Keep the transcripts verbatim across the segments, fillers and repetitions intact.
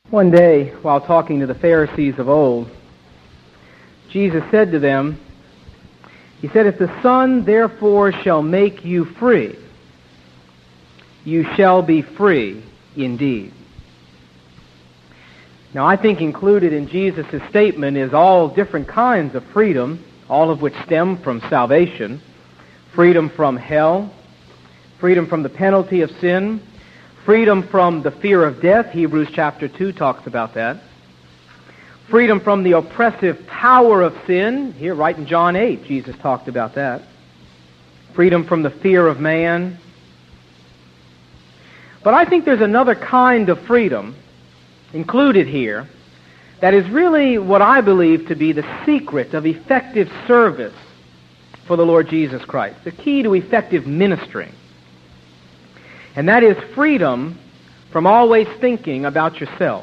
One day, while talking to the Pharisees of old, Jesus said to them, He said, "If the Son therefore shall make you free, you shall be free indeed." Now, I think included in Jesus' statement is all different kinds of freedom, all of which stem from salvation. Freedom from hell, freedom from the penalty of sin, freedom from the fear of death. Hebrews chapter two talks about that. Freedom from the oppressive power of sin. Here, right in John eight, Jesus talked about that. Freedom from the fear of man. But I think there's another kind of freedom included here that is really what I believe to be the secret of effective service for the Lord Jesus Christ, the key to effective ministering. And that is freedom from always thinking about yourself.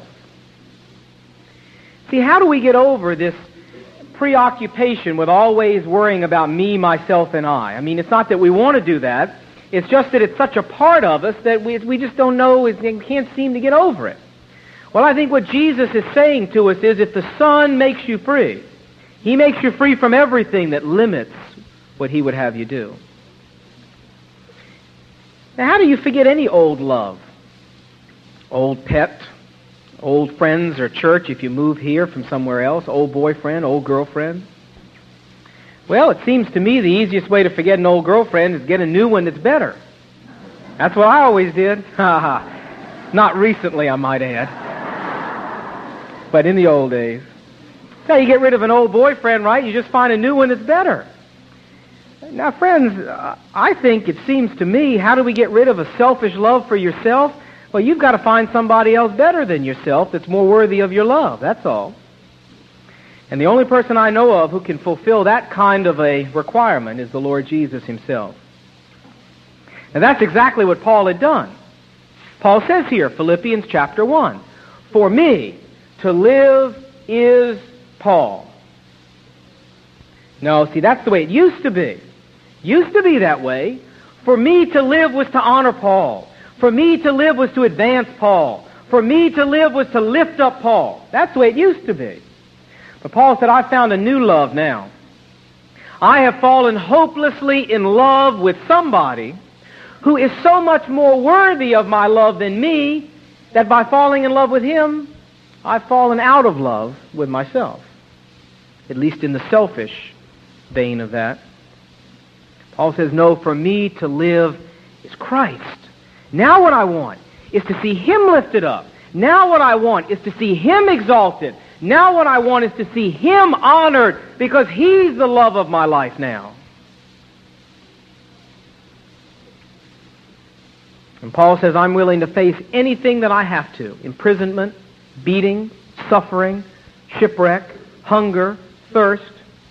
See, how do we get over this preoccupation with always worrying about me, myself, and I? I mean, it's not that we want to do that. It's just that it's such a part of us that we, we just don't know, we can't seem to get over it. Well, I think what Jesus is saying to us is, if the Son makes you free, He makes you free from everything that limits what He would have you do. Now, how do you forget any old love? Old pet, old friends or church if you move here from somewhere else, old boyfriend, old girlfriend? Well, it seems to me the easiest way to forget an old girlfriend is get a new one that's better. That's what I always did. Not recently, I might add. But in the old days. Now, you get rid of an old boyfriend, right? You just find a new one that's better. Now, friends, uh, I think it seems to me, how do we get rid of a selfish love for yourself? Well, you've got to find somebody else better than yourself that's more worthy of your love, that's all. And the only person I know of who can fulfill that kind of a requirement is the Lord Jesus Himself. And that's exactly what Paul had done. Paul says here, Philippians chapter one, "For me to live is Paul." No, see, that's the way it used to be. Used to be that way. For me to live was to honor Paul. For me to live was to advance Paul. For me to live was to lift up Paul. That's the way it used to be. But Paul said, "I've found a new love now. I have fallen hopelessly in love with somebody who is so much more worthy of my love than me, that by falling in love with him, I've fallen out of love with myself." At least in the selfish vein of that. Paul says, "No, for me to live is Christ. Now what I want is to see Him lifted up. Now what I want is to see Him exalted. Now what I want is to see Him honored, because He's the love of my life now." And Paul says, "I'm willing to face anything that I have to. Imprisonment, beating, suffering, shipwreck, hunger, thirst,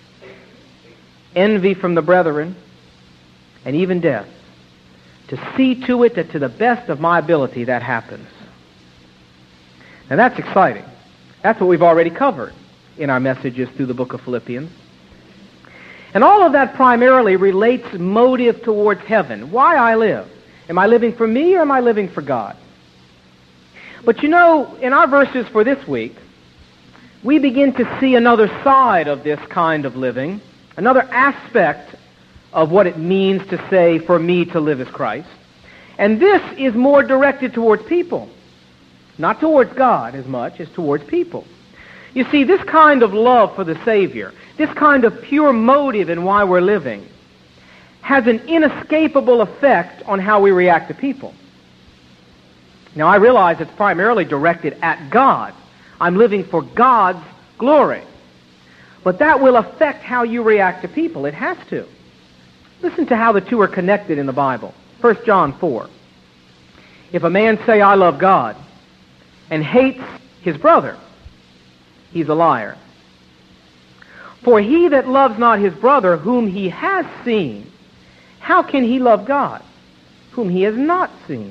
envy from the brethren, and even death, to see to it that to the best of my ability that happens." Now that's exciting. That's what we've already covered in our messages through the book of Philippians. And all of that primarily relates motive towards heaven. Why I live. Am I living for me or am I living for God? But you know, in our verses for this week, we begin to see another side of this kind of living, another aspect of what it means to say, "For me to live is Christ." And this is more directed towards people, not towards God as much as towards people. You see, this kind of love for the Savior, this kind of pure motive in why we're living, has an inescapable effect on how we react to people. Now, I realize it's primarily directed at God. I'm living for God's glory. But that will affect how you react to people. It has to. Listen to how the two are connected in the Bible. First John four. "If a man say, 'I love God,' and hates his brother, he's a liar. For he that loves not his brother whom he has seen, how can he love God whom he has not seen?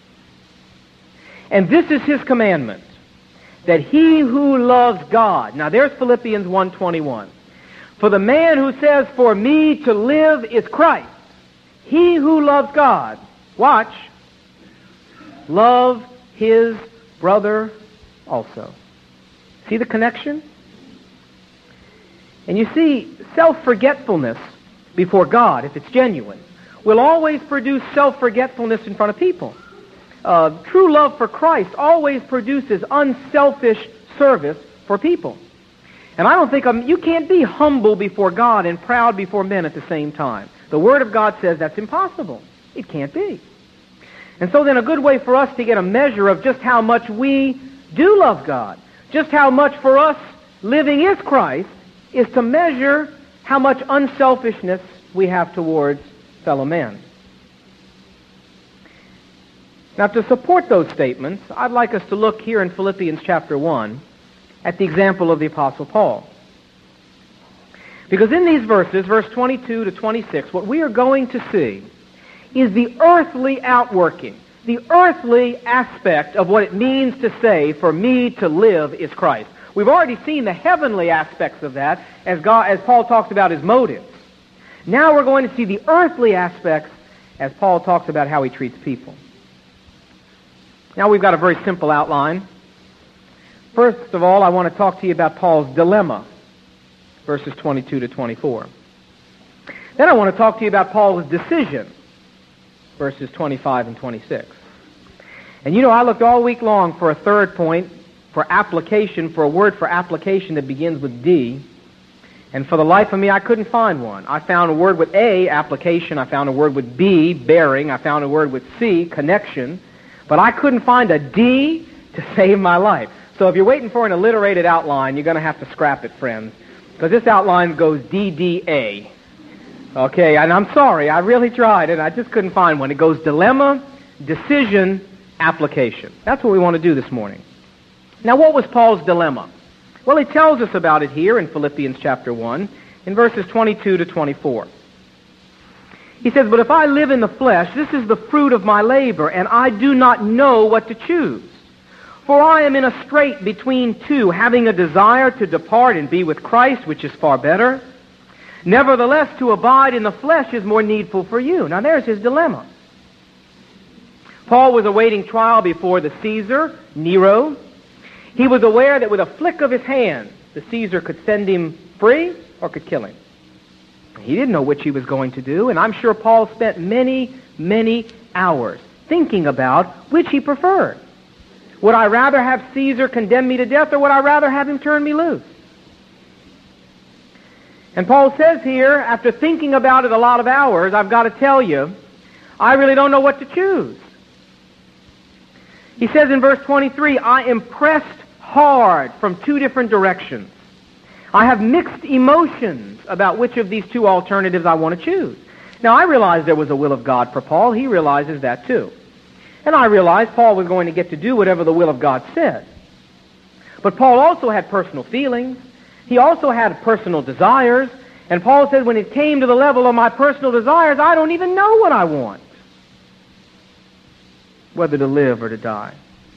And this is His commandment, that he who loves God," now there's Philippians one twenty-one, "for the man who says, 'For me to live is Christ,' he who loves God," watch, "love his brother also. See the connection? And you see, self-forgetfulness before God, if it's genuine, will always produce self-forgetfulness in front of people. Uh, true love for Christ always produces unselfish service for people. And I don't think, um, you can't be humble before God and proud before men at the same time. The Word of God says that's impossible. It can't be. And so then a good way for us to get a measure of just how much we do love God, just how much for us living is Christ, is to measure how much unselfishness we have towards fellow men. Now, to support those statements, I'd like us to look here in Philippians chapter one at the example of the Apostle Paul. Because in these verses, verse twenty-two to twenty-six, what we are going to see is the earthly outworking, the earthly aspect of what it means to say, for me to live is Christ. We've already seen the heavenly aspects of that as, God, as Paul talks about his motives. Now we're going to see the earthly aspects as Paul talks about how he treats people. Now we've got a very simple outline. First of all, I want to talk to you about Paul's dilemma, verses twenty-two to twenty-four. Then I want to talk to you about Paul's decision, verses twenty-five and twenty-six. And you know, I looked all week long for a third point, for application, for a word for application that begins with D, and for the life of me, I couldn't find one. I found a word with A, application. I found a word with B, bearing. I found a word with C, connection. But I couldn't find a D to save my life. So if you're waiting for an alliterated outline, you're going to have to scrap it, friends, because this outline goes D D A. Okay, and I'm sorry, I really tried, and I just couldn't find one. It goes dilemma, decision, application. That's what we want to do this morning. Now, what was Paul's dilemma? Well, he tells us about it here in Philippians chapter one, in verses twenty-two to twenty-four. He says, "But if I live in the flesh, this is the fruit of my labor, and I do not know what to choose. For I am in a strait between two, having a desire to depart and be with Christ, which is far better. Nevertheless, to abide in the flesh is more needful for you." Now there's his dilemma. Paul was awaiting trial before the Caesar, Nero. He was aware that with a flick of his hand, the Caesar could send him free or could kill him. He didn't know which he was going to do, and I'm sure Paul spent many, many hours thinking about which he preferred. Would I rather have Caesar condemn me to death, or would I rather have him turn me loose? And Paul says here, after thinking about it a lot of hours, I've got to tell you, I really don't know what to choose. He says in verse twenty-three, I am pressed hard from two different directions. I have mixed emotions about which of these two alternatives I want to choose. Now, I realize there was a will of God for Paul. He realizes that too. And I realized Paul was going to get to do whatever the will of God said. But Paul also had personal feelings. He also had personal desires. And Paul said, when it came to the level of my personal desires, I don't even know what I want, whether to live or to die.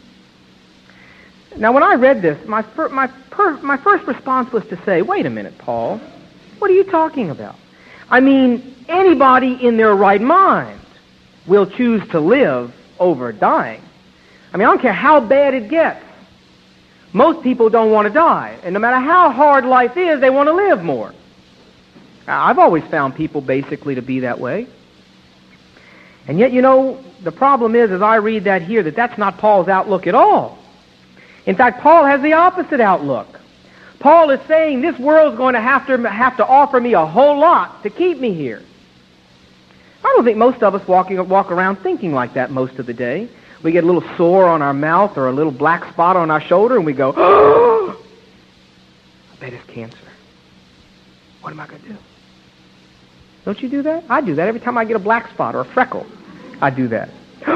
Now, when I read this, my, fir- my, per- my first response was to say, wait a minute, Paul, what are you talking about? I mean, anybody in their right mind will choose to live over dying. I mean, I don't care how bad it gets. Most people don't want to die. And no matter how hard life is, they want to live more. I've always found people basically to be that way. And yet, you know, the problem is, as I read that here, that that's not Paul's outlook at all. In fact, Paul has the opposite outlook. Paul is saying this world's going to have to have to offer me a whole lot to keep me here. I don't think most of us walking, walk around thinking like that most of the day. We get a little sore on our mouth or a little black spot on our shoulder, and we go, oh, I bet it's cancer. What am I going to do? Don't you do that? I do that every time I get a black spot or a freckle. I do that.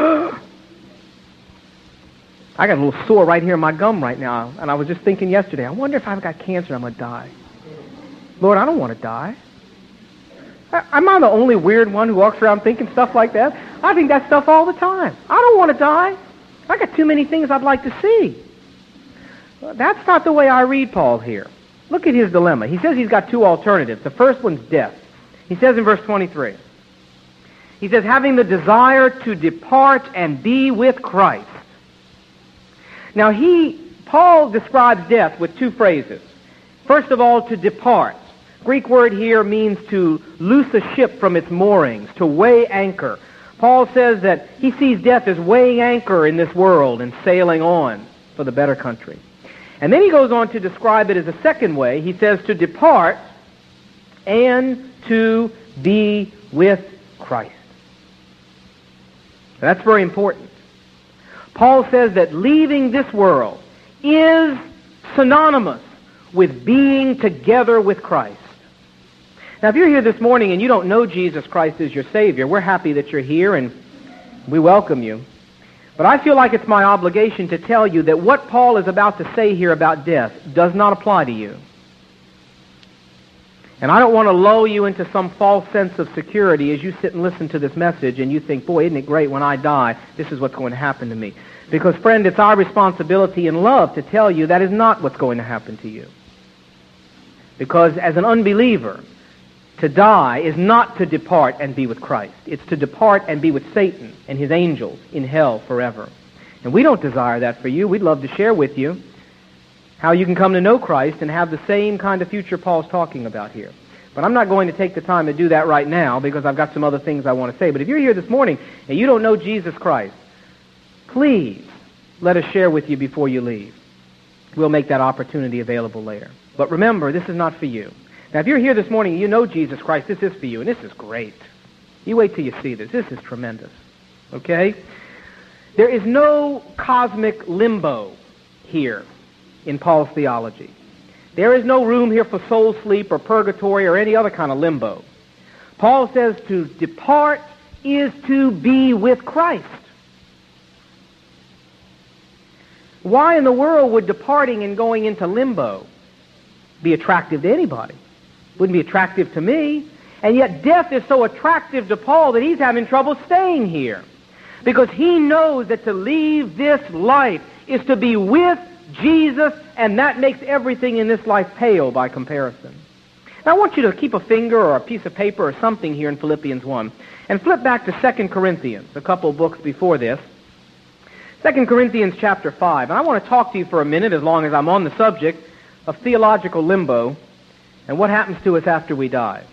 I got a little sore right here in my gum right now, and I was just thinking yesterday, I wonder if I've got cancer, I'm going to die. Lord, I don't want to die. Am I the only weird one who walks around thinking stuff like that? I think that stuff all the time. I don't want to die. I got too many things I'd like to see. Well, that's not the way I read Paul here. Look at his dilemma. He says he's got two alternatives. The first one's death. He says in verse twenty-three, he says, having the desire to depart and be with Christ. Now, he Paul describes death with two phrases. First of all, to depart. Greek word here means to loose a ship from its moorings, to weigh anchor. Paul says that he sees death as weighing anchor in this world and sailing on for the better country. And then he goes on to describe it as a second way. He says to depart and to be with Christ. That's very important. Paul says that leaving this world is synonymous with being together with Christ. Now, if you're here this morning and you don't know Jesus Christ as your Savior, we're happy that you're here and we welcome you. But I feel like it's my obligation to tell you that what Paul is about to say here about death does not apply to you. And I don't want to lull you into some false sense of security as you sit and listen to this message and you think, boy, isn't it great when I die, this is what's going to happen to me. Because, friend, it's our responsibility in love to tell you that is not what's going to happen to you. Because as an unbeliever, to die is not to depart and be with Christ. It's to depart and be with Satan and his angels in hell forever. And we don't desire that for you. We'd love to share with you how you can come to know Christ and have the same kind of future Paul's talking about here. But I'm not going to take the time to do that right now because I've got some other things I want to say. But if you're here this morning and you don't know Jesus Christ, please let us share with you before you leave. We'll make that opportunity available later. But remember, this is not for you. Now, if you're here this morning and you know Jesus Christ, this is for you, and this is great. You wait till you see this. This is tremendous. Okay? There is no cosmic limbo here in Paul's theology. There is no room here for soul sleep or purgatory or any other kind of limbo. Paul says to depart is to be with Christ. Why in the world would departing and going into limbo be attractive to anybody? Wouldn't be attractive to me. And yet death is so attractive to Paul that he's having trouble staying here. Because he knows that to leave this life is to be with Jesus, and that makes everything in this life pale by comparison. Now I want you to keep a finger or a piece of paper or something here in Philippians one and flip back to Second Corinthians, a couple of books before this. Second Corinthians chapter five. And I want to talk to you for a minute, as long as I'm on the subject, of theological limbo and what happens to us after we die.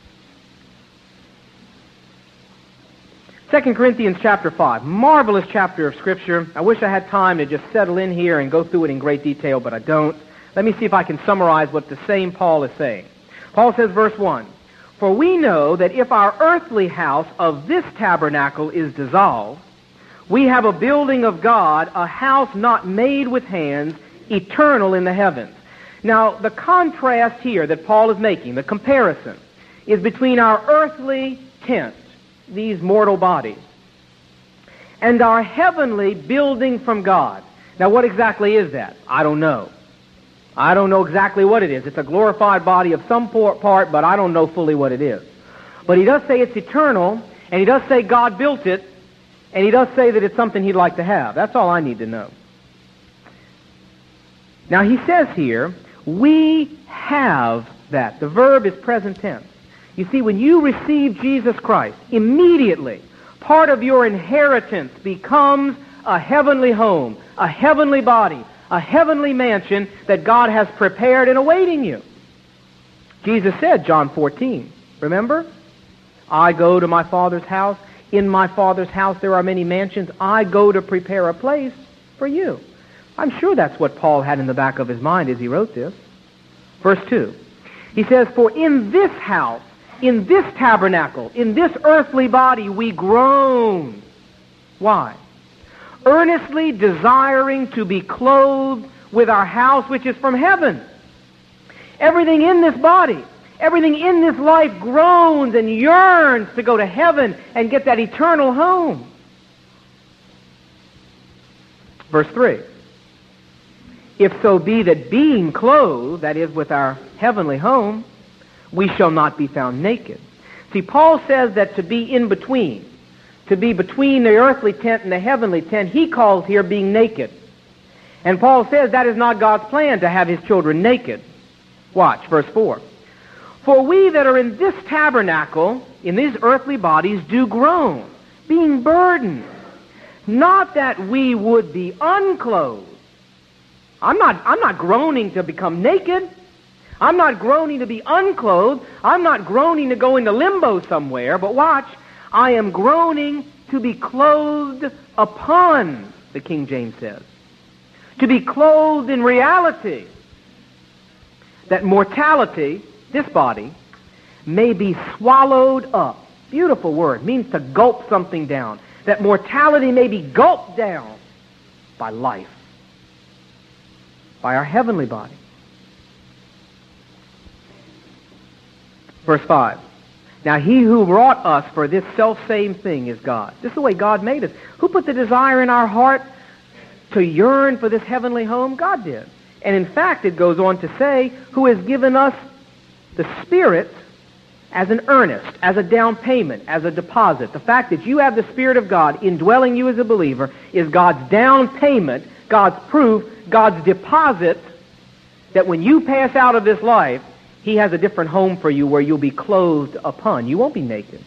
Second Corinthians chapter five, marvelous chapter of Scripture. I wish I had time to just settle in here and go through it in great detail, but I don't. Let me see if I can summarize what the same Paul is saying. Paul says, verse one, "For we know that if our earthly house of this tabernacle is dissolved, we have a building of God, a house not made with hands, eternal in the heavens." Now, the contrast here that Paul is making, the comparison, is between our earthly tent, these mortal bodies, and our heavenly building from God. Now, what exactly is that? I don't know. I don't know exactly what it is. It's a glorified body of some part, but I don't know fully what it is. But he does say it's eternal, and he does say God built it, and he does say that it's something he'd like to have. That's all I need to know. Now, he says here, we have that. The verb is present tense. You see, when you receive Jesus Christ, immediately, part of your inheritance becomes a heavenly home, a heavenly body, a heavenly mansion that God has prepared and awaiting you. Jesus said, John fourteen, remember? I go to my Father's house. In my Father's house there are many mansions. I go to prepare a place for you. I'm sure that's what Paul had in the back of his mind as he wrote this. Verse two, he says, "For in this house, in this tabernacle, in this earthly body, we groan." Why? "Earnestly desiring to be clothed with our house which is from heaven." Everything in this body, everything in this life groans and yearns to go to heaven and get that eternal home. Verse three, "If so be that being clothed," that is, with our heavenly home, "we shall not be found naked." See, Paul says that to be in between, to be between the earthly tent and the heavenly tent, he calls here being naked. And Paul says that is not God's plan to have his children naked. Watch, verse four. "For we that are in this tabernacle, in these earthly bodies, do groan, being burdened. Not that we would be unclothed." I'm not, I'm not groaning to become naked. I'm not groaning to be unclothed. I'm not groaning to go into limbo somewhere. But watch, I am groaning to be clothed upon, the King James says. To be clothed in reality. That mortality, this body, may be swallowed up. Beautiful word. Means to gulp something down. That mortality may be gulped down by life. By our heavenly body. Verse five. Now he who wrought us for this self-same thing is God. This is the way God made us. Who put the desire in our heart to yearn for this heavenly home? God did. And in fact, it goes on to say, who has given us the Spirit as an earnest, as a down payment, as a deposit. The fact that you have the Spirit of God indwelling you as a believer is God's down payment, God's proof, God's deposit that when you pass out of this life, He has a different home for you where you'll be clothed upon. You won't be naked.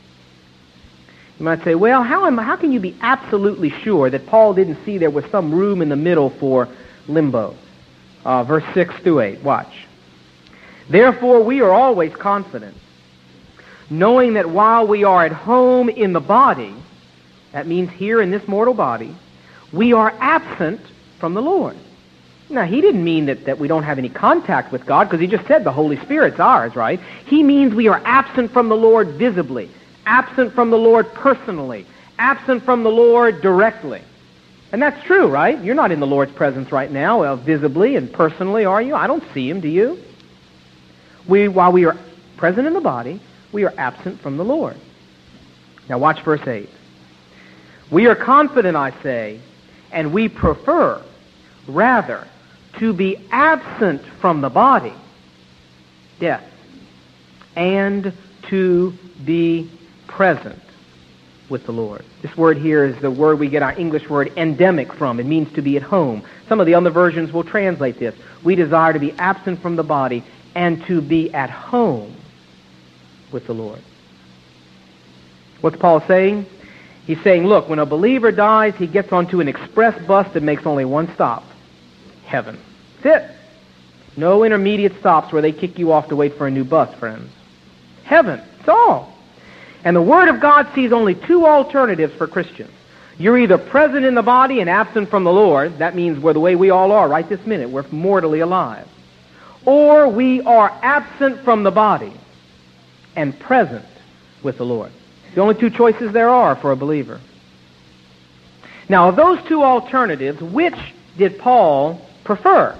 You might say, well, how am how can you be absolutely sure that Paul didn't see there was some room in the middle for limbo? Uh, verse six through eight. Watch. Therefore, we are always confident, knowing that while we are at home in the body, that means here in this mortal body, we are absent from the Lord. Now, he didn't mean that, that we don't have any contact with God, because he just said the Holy Spirit's ours, right? He means we are absent from the Lord visibly, absent from the Lord personally, absent from the Lord directly. And that's true, right? You're not in the Lord's presence right now, uh, visibly and personally, are you? I don't see Him, do you? We, while we are present in the body, we are absent from the Lord. Now watch verse eight. We are confident, I say, and we prefer, rather, to be absent from the body, death, and to be present with the Lord. This word here is the word we get our English word endemic from. It means to be at home. Some of the other versions will translate this. We desire to be absent from the body and to be at home with the Lord. What's Paul saying? He's saying, look, when a believer dies, he gets onto an express bus that makes only one stop. Heaven. That's it. No intermediate stops where they kick you off to wait for a new bus, friends. Heaven. That's all. And the Word of God sees only two alternatives for Christians. You're either present in the body and absent from the Lord. That means we're the way we all are right this minute. We're mortally alive. Or we are absent from the body and present with the Lord. The only two choices there are for a believer. Now, of those two alternatives, which did Paul prefer?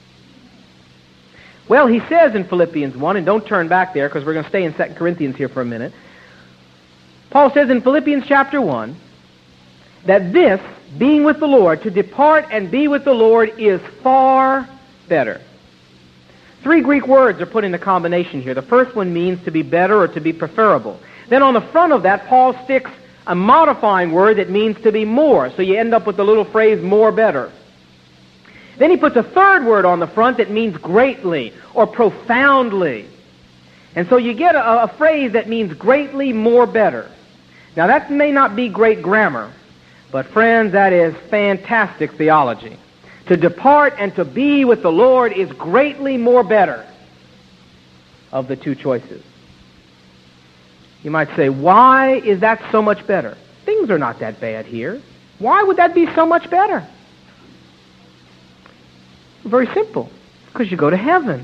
Well, he says in Philippians one, and don't turn back there because we're going to stay in Second Corinthians here for a minute. Paul says in Philippians chapter one that this, being with the Lord, to depart and be with the Lord, is far better. Three Greek words are put in the combination here. The first one means to be better or to be preferable. Then on the front of that, Paul sticks a modifying word that means to be more. So you end up with the little phrase, more better. Then he puts a third word on the front that means greatly or profoundly. And so you get a, a phrase that means greatly more better. Now that may not be great grammar, but friends, that is fantastic theology. To depart and to be with the Lord is greatly more better of the two choices. You might say, why is that so much better? Things are not that bad here. Why would that be so much better? Very simple. Because you go to heaven.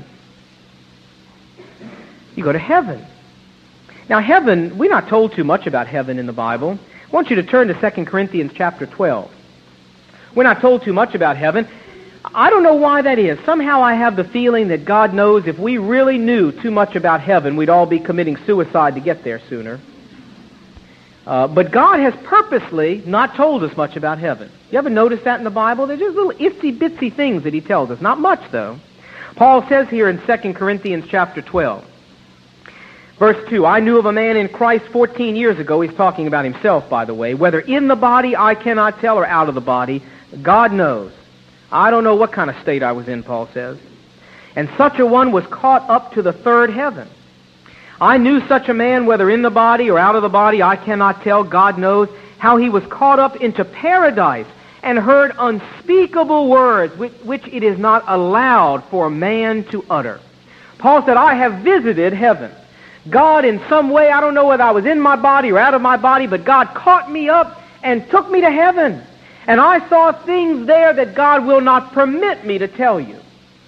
You go to heaven. Now heaven, we're not told too much about heaven in the Bible. I want you to turn to Second Corinthians chapter twelve. We're not told too much about heaven. I don't know why that is. Somehow I have the feeling that God knows if we really knew too much about heaven, we'd all be committing suicide to get there sooner. Uh, but God has purposely not told us much about heaven. You ever notice that in the Bible? They're just little itsy-bitsy things that He tells us. Not much, though. Paul says here in Second Corinthians chapter twelve, verse two, I knew of a man in Christ fourteen years ago. He's talking about himself, by the way. Whether in the body I cannot tell or out of the body, God knows. I don't know what kind of state I was in, Paul says. And such a one was caught up to the third heaven. I knew such a man, whether in the body or out of the body, I cannot tell. God knows how he was caught up into paradise and heard unspeakable words which, which it is not allowed for man to utter. Paul said, I have visited heaven. God in some way, I don't know whether I was in my body or out of my body, but God caught me up and took me to heaven. And I saw things there that God will not permit me to tell you.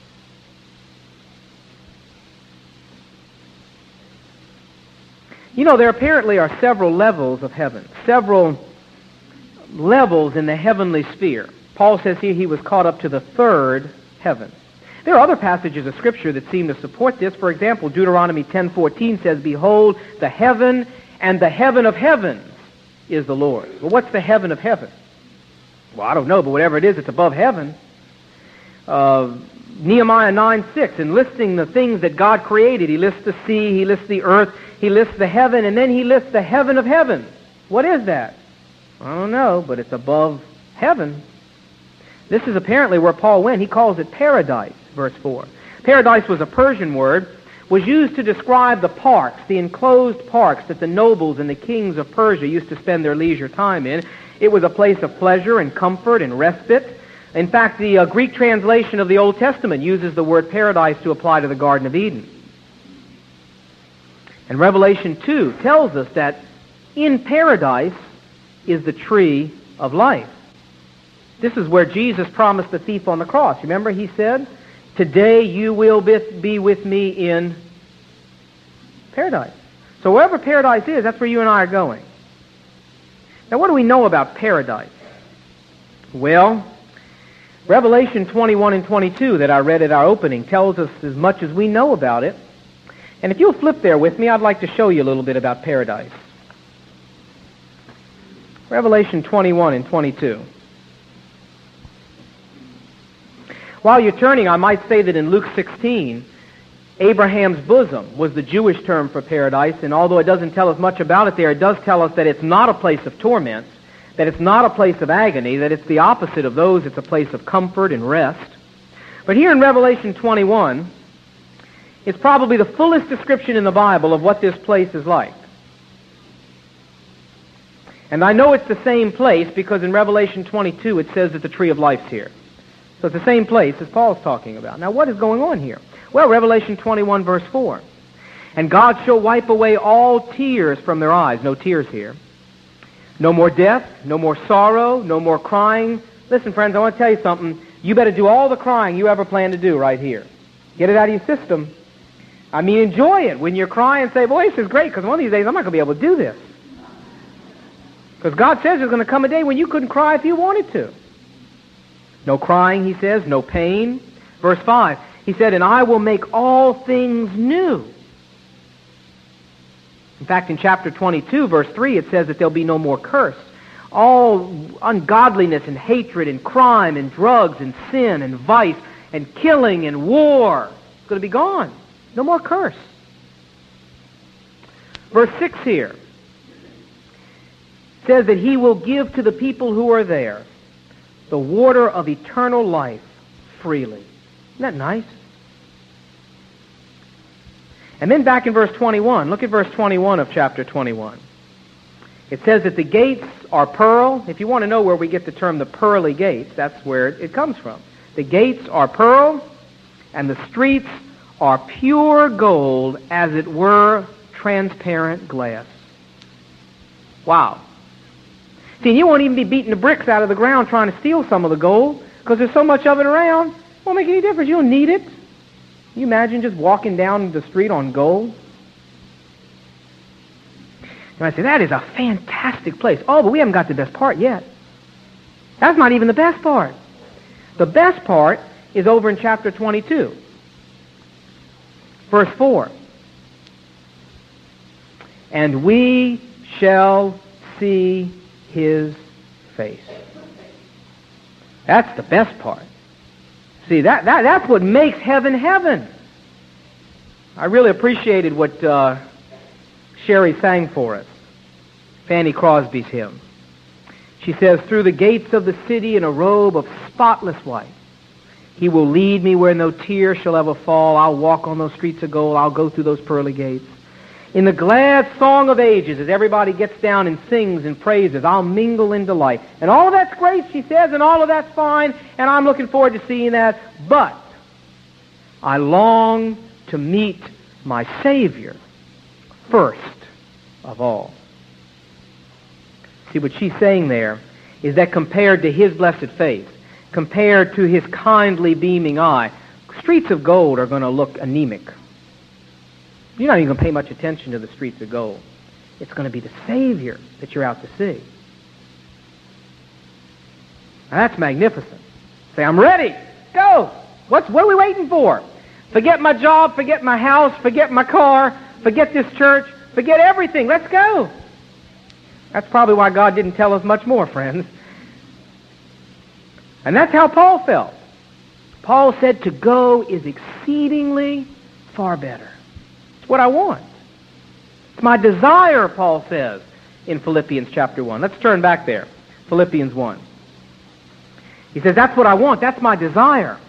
You know, there apparently are several levels of heaven, several levels in the heavenly sphere. Paul says here he was caught up to the third heaven. There are other passages of Scripture that seem to support this. For example, Deuteronomy ten fourteen says, Behold, the heaven and the heaven of heavens is the Lord. Well, what's the heaven of heaven? Well, I don't know, but whatever it is, it's above heaven. Uh, Nehemiah nine six, in listing the things that God created, he lists the sea, he lists the earth, he lists the heaven, and then he lists the heaven of heavens. What is that? I don't know, but it's above heaven. This is apparently where Paul went. He calls it paradise, verse four. Paradise was a Persian word, was used to describe the parks, the enclosed parks that the nobles and the kings of Persia used to spend their leisure time in. It was a place of pleasure and comfort and respite. In fact, the uh, Greek translation of the Old Testament uses the word paradise to apply to the Garden of Eden. And Revelation two tells us that in paradise is the tree of life. This is where Jesus promised the thief on the cross. Remember, he said, today you will be with me in paradise. So wherever paradise is, that's where you and I are going. Now, what do we know about paradise? Well, Revelation twenty-one and twenty-two that I read at our opening tells us as much as we know about it. And if you'll flip there with me, I'd like to show you a little bit about paradise. Revelation twenty-one and twenty-two. While you're turning, I might say that in Luke sixteen, Abraham's bosom was the Jewish term for paradise, and although it doesn't tell us much about it there, it does tell us that it's not a place of torment, that it's not a place of agony, that it's the opposite of those. It's a place of comfort and rest. But here in Revelation twenty-one, it's probably the fullest description in the Bible of what this place is like. And I know it's the same place because in Revelation twenty-two it says that the tree of life's here. So it's the same place as Paul's talking about. Now what is going on here? Well, Revelation twenty-one verse four. And God shall wipe away all tears from their eyes. No tears here. No more death, no more sorrow, no more crying. Listen, friends, I want to tell you something. You better do all the crying you ever plan to do right here. Get it out of your system. I mean, enjoy it. When you're crying, say, boy, this is great, because one of these days I'm not going to be able to do this. Because God says there's going to come a day when you couldn't cry if you wanted to. No crying, he says, no pain. Verse five, he said, and I will make all things new. In fact, in chapter twenty-two, verse three, it says that there'll be no more curse. All ungodliness and hatred and crime and drugs and sin and vice and killing and war is going to be gone. No more curse. Verse six here says that he will give to the people who are there the water of eternal life freely. Isn't that nice? And then back in verse twenty-one, look at verse twenty-one of chapter twenty-one. It says that the gates are pearl. If you want to know where we get the term the pearly gates, that's where it comes from. The gates are pearl, and the streets are pure gold, as it were transparent glass. Wow. See, you won't even be beating the bricks out of the ground trying to steal some of the gold, because there's so much of it around, it won't make any difference. You don't need it. Can you imagine just walking down the street on gold? And I say, that is a fantastic place. Oh, but we haven't got the best part yet. That's not even the best part. The best part is over in chapter twenty-two. Verse four. And we shall see his face. That's the best part. See, that, that that's what makes heaven heaven. I really appreciated what uh, Sherry sang for us, Fanny Crosby's hymn. She says, through the gates of the city in a robe of spotless white, he will lead me where no tear shall ever fall. I'll walk on those streets of gold. I'll go through those pearly gates. In the glad song of ages, as everybody gets down and sings and praises, I'll mingle in delight. And all of that's great, she says, and all of that's fine, and I'm looking forward to seeing that. But I long to meet my Savior first of all. See, what she's saying there is that compared to his blessed face, compared to his kindly beaming eye, streets of gold are going to look anemic. You're not even going to pay much attention to the streets of gold. It's going to be the Savior that you're out to see. Now, that's magnificent. Say, I'm ready. Go. What's, what are we waiting for? Forget my job, forget my house, forget my car, forget this church, forget everything. Let's go. That's probably why God didn't tell us much more, friends. And that's how Paul felt. Paul said to go is exceedingly far better. It's what I want. It's my desire, Paul says in Philippians chapter one. Let's turn back there. Philippians one. He says, that's what I want. That's my desire.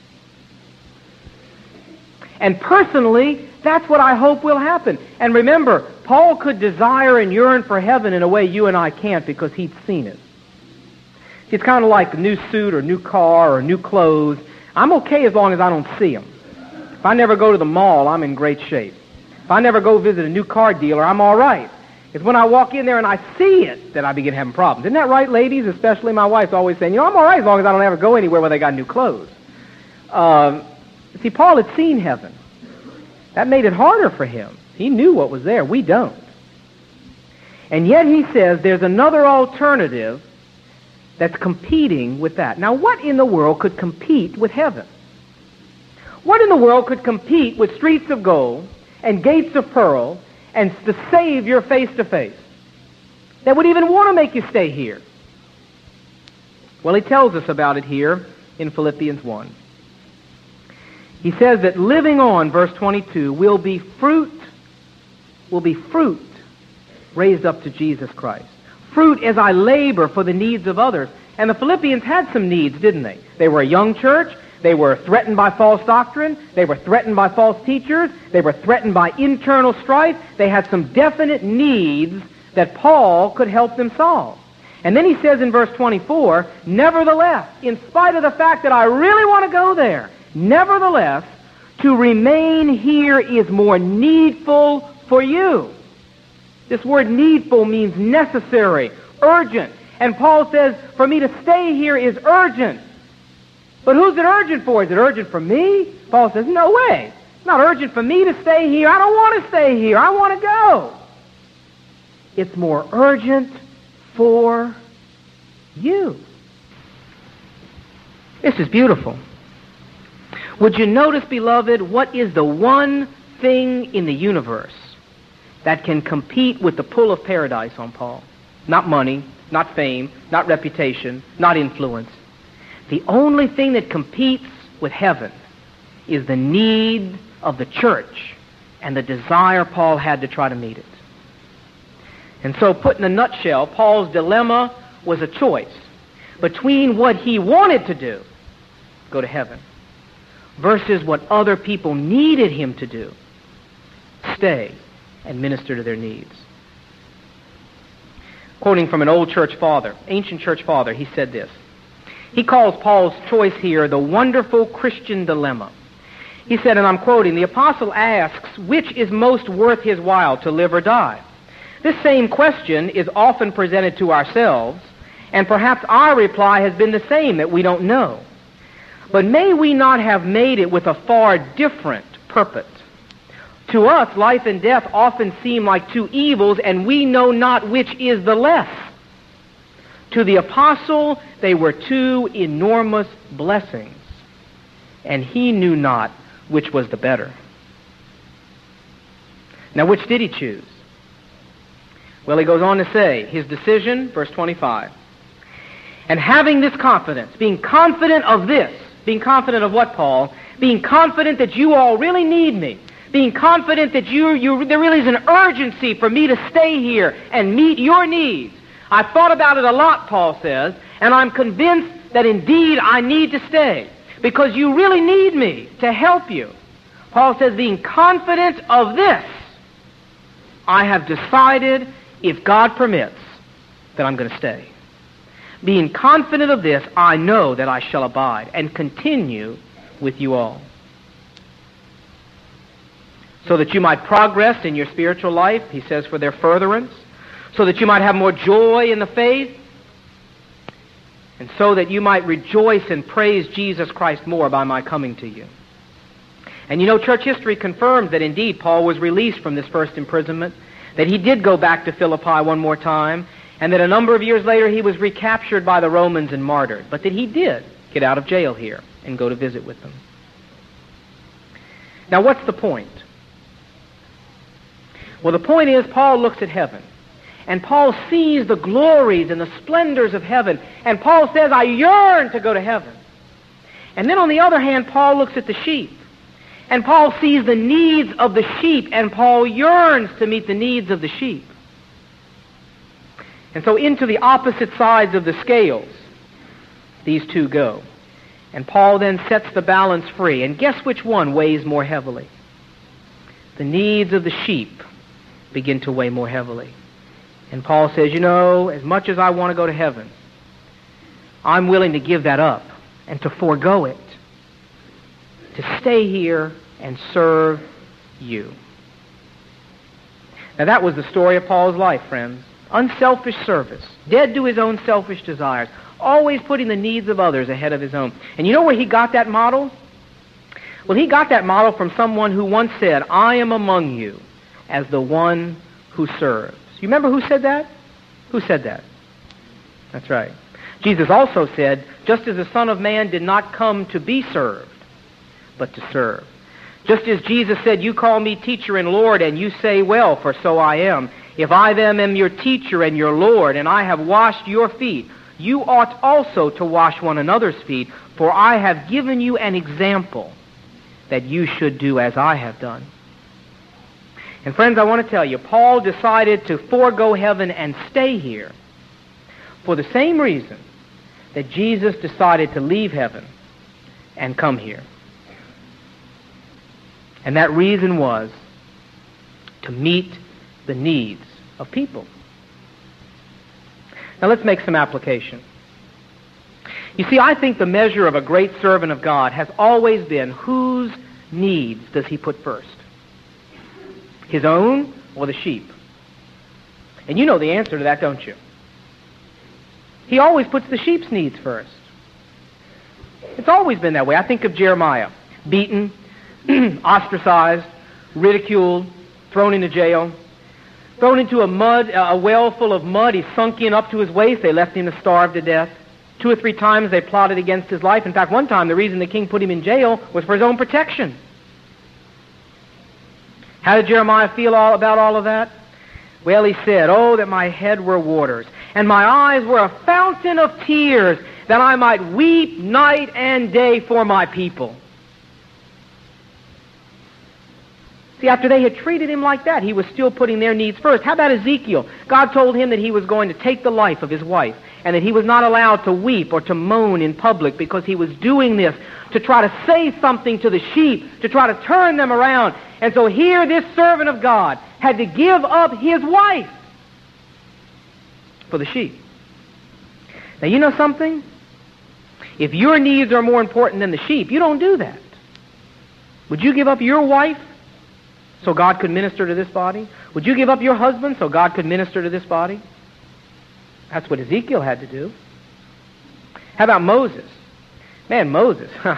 And personally, that's what I hope will happen. And remember, Paul could desire and yearn for heaven in a way you and I can't because he'd seen it. It's kind of like a new suit or new car or new clothes. I'm okay as long as I don't see them. If I never go to the mall, I'm in great shape. If I never go visit a new car dealer, I'm all right. It's when I walk in there and I see it that I begin having problems. Isn't that right, ladies? Especially my wife's always saying, you know, I'm all right as long as I don't ever go anywhere where they got new clothes. Um, see, Paul had seen heaven. That made it harder for him. He knew what was there. We don't. And yet he says there's another alternative that's competing with that. Now, what in the world could compete with heaven? What in the world could compete with streets of gold and gates of pearl and the Savior face to face that would even want to make you stay here? Well, he tells us about it here in Philippians one. He says that living on, verse twenty-two, will be fruit, will be fruit raised up to Jesus Christ. Fruit as I labor for the needs of others. And the Philippians had some needs, didn't they? They were a young church. They were threatened by false doctrine. They were threatened by false teachers. They were threatened by internal strife. They had some definite needs that Paul could help them solve. And then he says in verse twenty-four, nevertheless, in spite of the fact that I really want to go there, nevertheless, to remain here is more needful for you. This word needful means necessary, urgent. And Paul says, for me to stay here is urgent. But who's it urgent for? Is it urgent for me? Paul says, no way. It's not urgent for me to stay here. I don't want to stay here. I want to go. It's more urgent for you. This is beautiful. Would you notice, beloved, what is the one thing in the universe that can compete with the pull of paradise on Paul? Not money, not fame, not reputation, not influence. The only thing that competes with heaven is the need of the church and the desire Paul had to try to meet it. And so, put in a nutshell, Paul's dilemma was a choice between what he wanted to do, go to heaven, versus what other people needed him to do, stay and minister to their needs. Quoting from an old church father, ancient church father, he said this. He calls Paul's choice here the wonderful Christian dilemma. He said, and I'm quoting, the apostle asks, which is most worth his while, to live or die? This same question is often presented to ourselves, and perhaps our reply has been the same, that we don't know. But may we not have made it with a far different purpose? To us, life and death often seem like two evils, and we know not which is the less. To the apostle, they were two enormous blessings, and he knew not which was the better. Now, which did he choose? Well, he goes on to say, his decision, verse twenty-five, and having this confidence, being confident of this, being confident of what, Paul? Being confident that you all really need me. Being confident that you, you, there really is an urgency for me to stay here and meet your needs. I've thought about it a lot, Paul says, and I'm convinced that indeed I need to stay because you really need me to help you. Paul says, being confident of this, I have decided, if God permits, that I'm going to stay. Being confident of this, I know that I shall abide and continue with you all. So that you might progress in your spiritual life, he says, for their furtherance, so that you might have more joy in the faith, and so that you might rejoice and praise Jesus Christ more by my coming to you. And you know, church history confirms that indeed Paul was released from this first imprisonment, that he did go back to Philippi one more time, and that a number of years later he was recaptured by the Romans and martyred, but that he did get out of jail here and go to visit with them. Now, what's the point? Well, the point is, Paul looks at heaven, and Paul sees the glories and the splendors of heaven, and Paul says, I yearn to go to heaven. And then on the other hand, Paul looks at the sheep, and Paul sees the needs of the sheep, and Paul yearns to meet the needs of the sheep. And so into the opposite sides of the scales, these two go. And Paul then sets the balance free, and guess which one weighs more heavily? The needs of the sheep begin to weigh more heavily. And Paul says, you know, as much as I want to go to heaven, I'm willing to give that up and to forego it, to stay here and serve you. Now that was the story of Paul's life, friends. Unselfish service, dead to his own selfish desires, always putting the needs of others ahead of his own. And you know where he got that model? Well, he got that model from someone who once said, I am among you as the one who serves. You remember who said that? Who said that? That's right. Jesus also said, just as the Son of Man did not come to be served, but to serve. Just as Jesus said, you call me teacher and Lord, and you say, well, for so I am. If I then am your teacher and your Lord, and I have washed your feet, you ought also to wash one another's feet, for I have given you an example that you should do as I have done. And friends, I want to tell you, Paul decided to forego heaven and stay here for the same reason that Jesus decided to leave heaven and come here. And that reason was to meet the needs of people. Now let's make some application. You see, I think the measure of a great servant of God has always been, whose needs does he put first? His own or the sheep? And you know the answer to that, don't you? He always puts the sheep's needs first. It's always been that way. I think of Jeremiah, beaten, ostracized, ridiculed, thrown into jail, thrown into a mud, a well full of mud. He's sunk in up to his waist. They left him to starve to death. Two or three times they plotted against his life. In fact, one time the reason the king put him in jail was for his own protection. How did Jeremiah feel all about all of that? Well, he said, oh, that my head were waters, and my eyes were a fountain of tears, that I might weep night and day for my people. See, after they had treated him like that, he was still putting their needs first. How about Ezekiel? God told him that he was going to take the life of his wife, and that he was not allowed to weep or to moan in public, because he was doing this to try to say something to the sheep, to try to turn them around. And so here this servant of God had to give up his wife for the sheep. Now, you know something? If your needs are more important than the sheep, you don't do that. Would you give up your wife so God could minister to this body? Would you give up your husband so God could minister to this body? That's what Ezekiel had to do. How about Moses? Man, Moses, huh.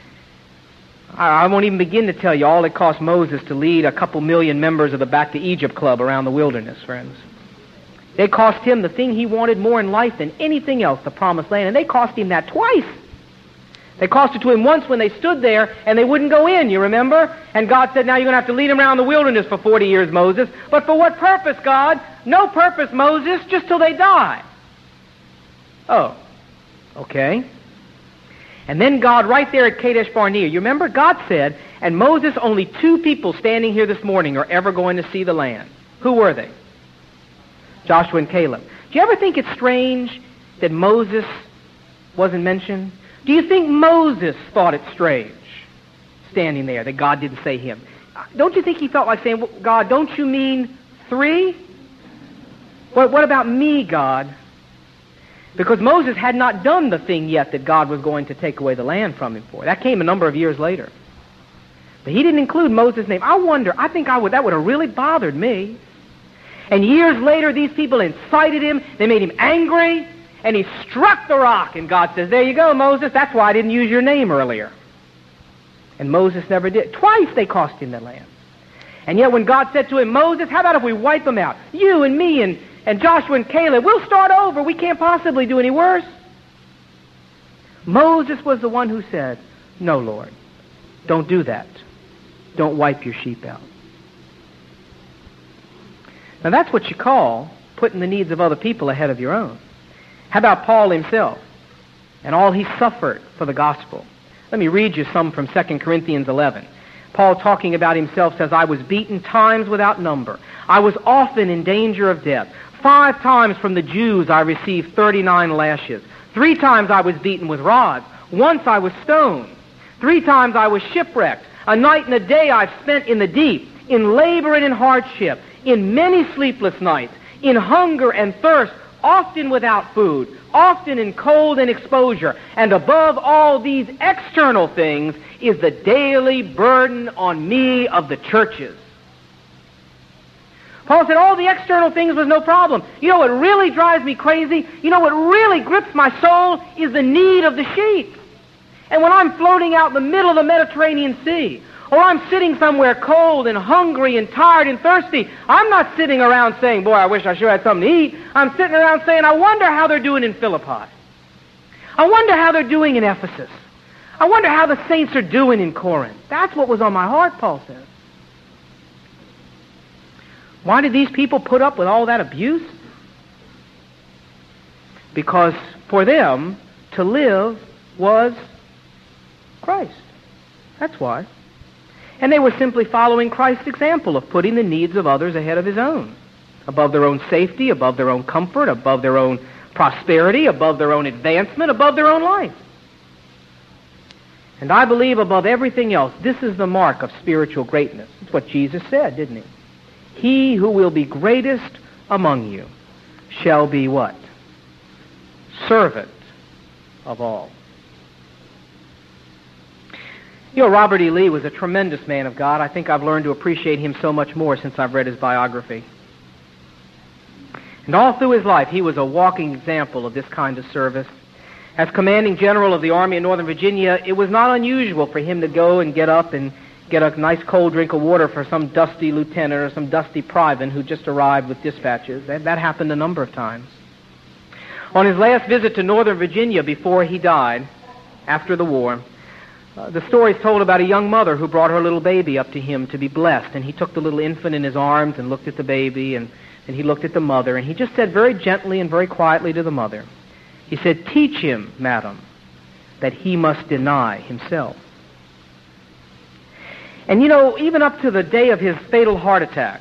I won't even begin to tell you all it cost Moses to lead a couple million members of the Back to Egypt Club around the wilderness, friends. They cost him the thing he wanted more in life than anything else, the Promised Land, and they cost him that twice. They cost it to him once when they stood there and they wouldn't go in, you remember? And God said, now you're going to have to lead them around the wilderness for forty years, Moses. But for what purpose, God? No purpose, Moses, just till they die. Oh, okay. And then God, right there at Kadesh Barnea, you remember? God said, and Moses, only two people standing here this morning are ever going to see the land. Who were they? Joshua and Caleb. Do you ever think it's strange that Moses wasn't mentioned? Do you think Moses thought it strange, standing there, that God didn't say him? Don't you think he felt like saying, well, God, don't you mean Three? What, what about me, God? Because Moses had not done the thing yet that God was going to take away the land from him for. That came a number of years later. But he didn't include Moses' name. I wonder, I think I would, that would have really bothered me. And years later, these people incited him, they made him angry, and he struck the rock, and God says, there you go, Moses, that's why I didn't use your name earlier. And Moses never did. Twice they cost him the land. And yet when God said to him, Moses, how about if we wipe them out? You and me and, and Joshua and Caleb, we'll start over. We can't possibly do any worse. Moses was the one who said, no, Lord, don't do that. Don't wipe your sheep out. Now that's what you call putting the needs of other people ahead of your own. How about Paul himself and all he suffered for the gospel? Let me read you some from Second Corinthians eleven. Paul, talking about himself, says, I was beaten times without number. I was often in danger of death. Five times from the Jews I received thirty-nine lashes. Three times I was beaten with rods. Once I was stoned. Three times I was shipwrecked. A night and a day I've spent in the deep, in labor and in hardship, in many sleepless nights, in hunger and thirst, often without food, often in cold and exposure. And above all these external things is the daily burden on me of the churches. Paul said all the external things was no problem. You know what really drives me crazy? You know what really grips my soul is the need of the sheep. And when I'm floating out in the middle of the Mediterranean Sea, or I'm sitting somewhere cold and hungry and tired and thirsty, I'm not sitting around saying, boy, I wish I sure had something to eat. I'm sitting around saying, I wonder how they're doing in Philippi. I wonder how they're doing in Ephesus. I wonder how the saints are doing in Corinth. That's what was on my heart, Paul says. Why did these people put up with all that abuse? Because for them, to live was Christ. That's why. And they were simply following Christ's example of putting the needs of others ahead of his own, above their own safety, above their own comfort, above their own prosperity, above their own advancement, above their own life. And I believe above everything else, this is the mark of spiritual greatness. It's what Jesus said, didn't he? He who will be greatest among you shall be what? Servant of all. You know, Robert E. Lee was a tremendous man of God. I think I've learned to appreciate him so much more since I've read his biography. And all through his life, he was a walking example of this kind of service. As commanding general of the Army in Northern Virginia, it was not unusual for him to go and get up and get a nice cold drink of water for some dusty lieutenant or some dusty private who just arrived with dispatches. That, that happened a number of times. On his last visit to Northern Virginia before he died, after the war, Uh, the story is told about a young mother who brought her little baby up to him to be blessed, and he took the little infant in his arms and looked at the baby, and, and he looked at the mother, and he just said very gently and very quietly to the mother, he said, teach him, madam, that he must deny himself. And you know, even up to the day of his fatal heart attack,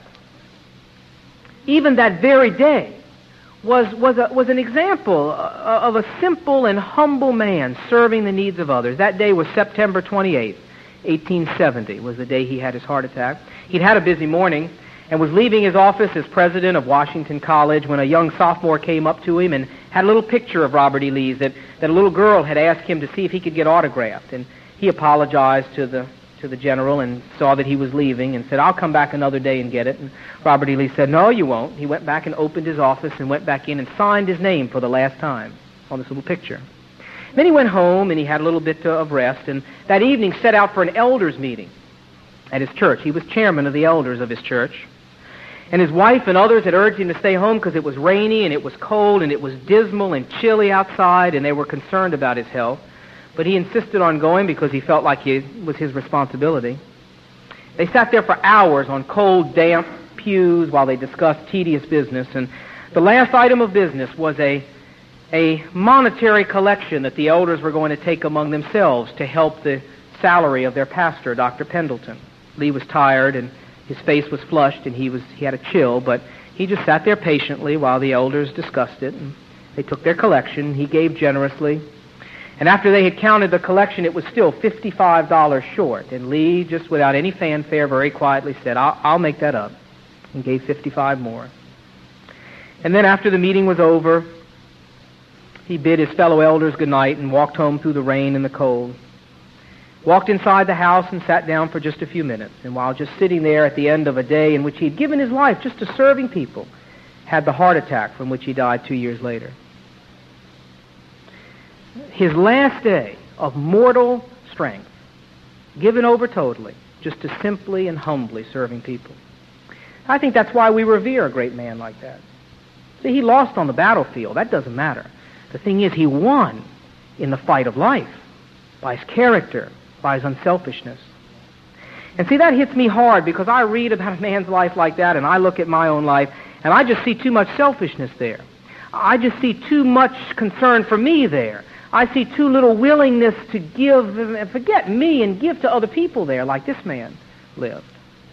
even that very day, was was a, was an example of a simple and humble man serving the needs of others. That day was September twenty-eighth, eighteen seventy, was the day he had his heart attack. He'd had a busy morning and was leaving his office as president of Washington College when a young sophomore came up to him and had a little picture of Robert E. Lee's that, that a little girl had asked him to see if he could get autographed. And he apologized to the to the general and saw that he was leaving and said, I'll come back another day and get it. And Robert E. Lee said, no, you won't. He went back and opened his office and went back in and signed his name for the last time on this little picture. Then he went home and he had a little bit of rest, and that evening set out for an elders meeting at his church. He was chairman of the elders of his church. And his wife and others had urged him to stay home because it was rainy and it was cold and it was dismal and chilly outside, and they were concerned about his health. But he insisted on going because he felt like it was his responsibility. They sat there for hours on cold, damp pews while they discussed tedious business. And the last item of business was a, a monetary collection that the elders were going to take among themselves to help the salary of their pastor, Doctor Pendleton. Lee was tired and his face was flushed and he was he had a chill, but he just sat there patiently while the elders discussed it. And they took their collection. He gave generously. And after they had counted the collection, it was still fifty-five dollars short. And Lee, just without any fanfare, very quietly said, I'll, I'll make that up. and gave fifty-five more. And then after the meeting was over, he bid his fellow elders good night and walked home through the rain and the cold. Walked inside the house and sat down for just a few minutes. And while just sitting there at the end of a day in which he had given his life just to serving people, had the heart attack from which he died two years later. His last day of mortal strength, given over totally, just to simply and humbly serving people. I think that's why we revere a great man like that. See, he lost on the battlefield. That doesn't matter. The thing is, he won in the fight of life by his character, by his unselfishness. And see, that hits me hard because I read about a man's life like that and I look at my own life and I just see too much selfishness there. I just see too much concern for me there. I see too little willingness to give and forget me and give to other people there like this man lived.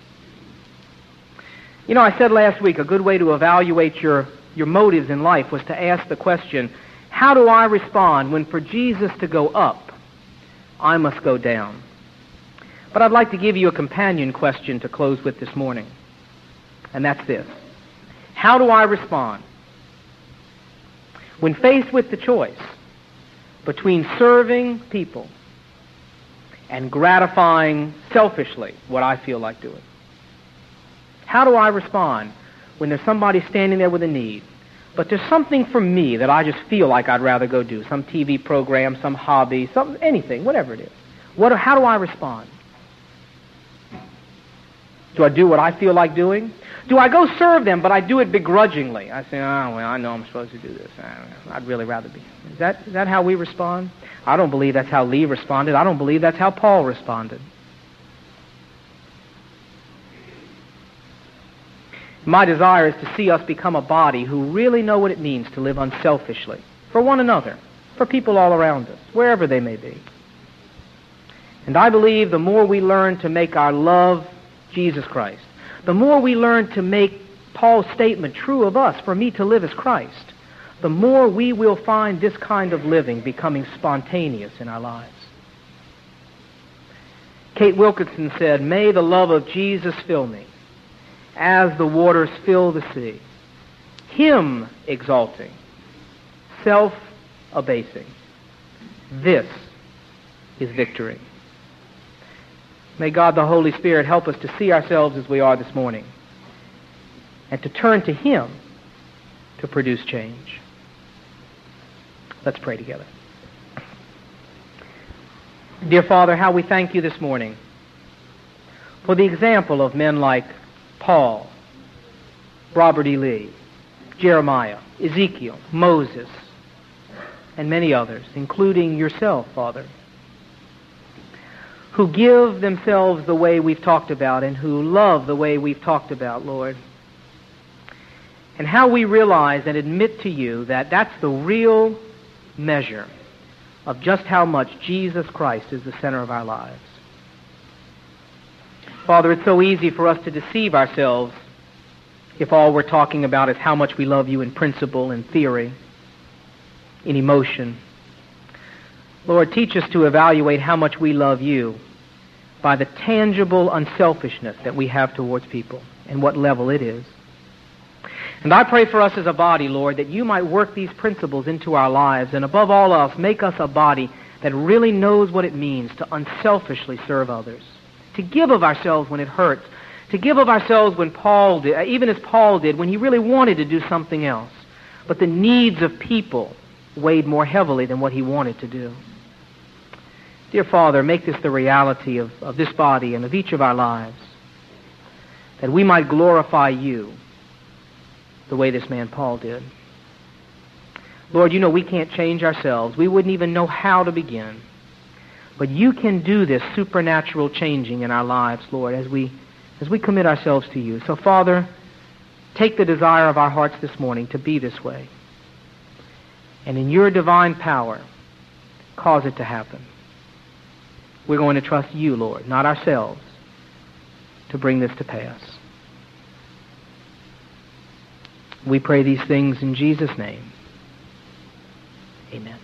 You know, I said last week a good way to evaluate your, your motives in life was to ask the question, how do I respond when for Jesus to go up, I must go down? But I'd like to give you a companion question to close with this morning, and that's this. How do I respond when faced with the choice between serving people and gratifying selfishly what I feel like doing? How do I respond when there's somebody standing there with a need, but there's something for me that I just feel like I'd rather go do, some T V program, some hobby, some anything, whatever it is. What, how do I respond? Do I do what I feel like doing? Do I go serve them, but I do it begrudgingly? I say, oh, well, I know I'm supposed to do this. I'd really rather be. Is that, is that how we respond? I don't believe that's how Lee responded. I don't believe that's how Paul responded. My desire is to see us become a body who really know what it means to live unselfishly for one another, for people all around us, wherever they may be. And I believe the more we learn to make our love Jesus Christ, the more we learn to make Paul's statement true of us, for me to live as Christ, the more we will find this kind of living becoming spontaneous in our lives. Kate Wilkinson said, "May the love of Jesus fill me as the waters fill the sea, Him exalting, self-abasing. This is victory." May God the Holy Spirit help us to see ourselves as we are this morning and to turn to Him to produce change. Let's pray together. Dear Father, how we thank You this morning for the example of men like Paul, Robert E. Lee, Jeremiah, Ezekiel, Moses, and many others, including Yourself, Father, who give themselves the way we've talked about and who love the way we've talked about, Lord. And how we realize and admit to You that that's the real measure of just how much Jesus Christ is the center of our lives. Father, it's so easy for us to deceive ourselves if all we're talking about is how much we love You in principle, in theory, in emotion. Lord, teach us to evaluate how much we love You by the tangible unselfishness that we have towards people and what level it is. And I pray for us as a body, Lord, that You might work these principles into our lives and above all else, make us a body that really knows what it means to unselfishly serve others, to give of ourselves when it hurts, to give of ourselves when Paul did, even as Paul did, when he really wanted to do something else. But the needs of people weighed more heavily than what he wanted to do. Dear Father, make this the reality of, of this body and of each of our lives, that we might glorify You the way this man Paul did. Lord, You know we can't change ourselves. We wouldn't even know how to begin. But You can do this supernatural changing in our lives, Lord, as we as we commit ourselves to You. So, Father, take the desire of our hearts this morning to be this way. And in Your divine power, cause it to happen. We're going to trust You, Lord, not ourselves, to bring this to pass. We pray these things in Jesus' name. Amen.